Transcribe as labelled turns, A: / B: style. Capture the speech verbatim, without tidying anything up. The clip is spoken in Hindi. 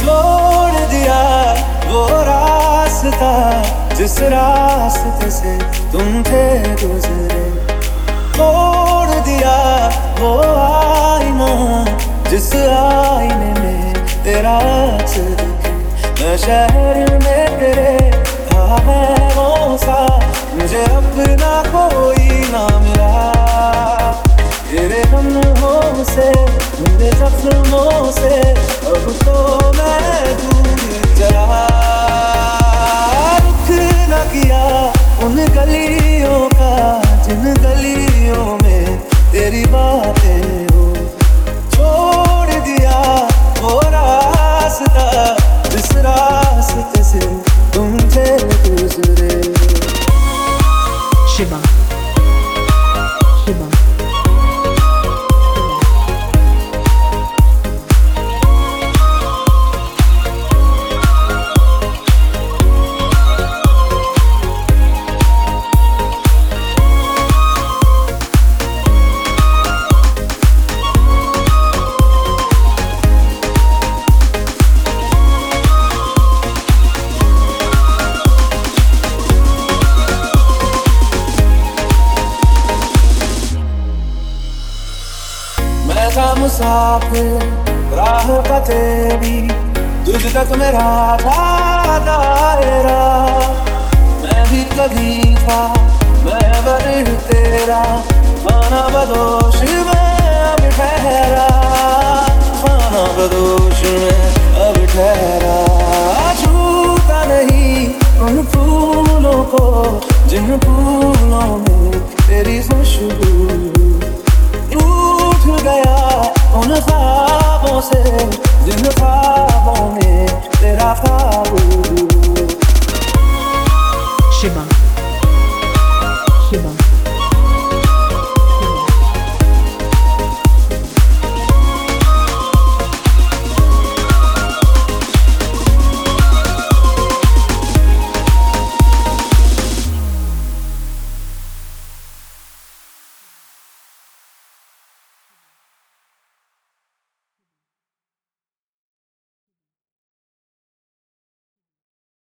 A: छोड़ दिया वो रास्ता जिस रास्ते से तुम थे गुजरे, तोड़ दिया वो आईना जिस आईने में तेरा अक्स दिखे। मैं शहर में तेरे खाबों सा, मुझे अपना कोई ना मिला। तेरे लम्हों से मेरे जख्मों से अब तो मैं दूर चला। रुख न किया उन गलियों का जिन गलियों में तेरी बातें हो, छोड़ दिया वो रास्ता जिस रास्ते से तुम थे गुजरे।
B: शिवा शिवा
A: था मुसाफिर राह का तेरी, तुझ तक मेरा था दायरा। मैं भी कभी था मैं बदिल तेरा, खाना बदोश में अब ठहरा, खाना बदोश में अब ठहरा। छूता नहीं उन फूलों को जिन फूलों में तेरी खुशबू, उठ गया उन ख्वाबों से जिन ख्वाबों में तेरा ख्वाब।
B: शिवा